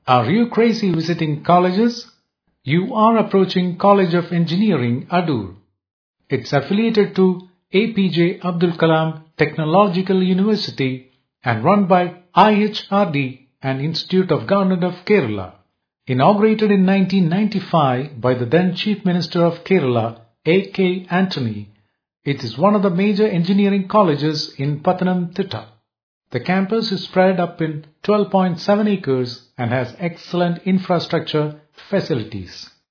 Are you crazy visiting colleges? You are approaching College of Engineering, Adur. It's affiliated to APJ Abdul Kalam Technological University and run by IHRD and Institute of Government of Kerala. Inaugurated in 1995 by the then Chief Minister of Kerala, A.K. Antony, it is one of the major engineering colleges in Pathanamthitta. The campus is spread up in 12.7 acres and has excellent infrastructure facilities.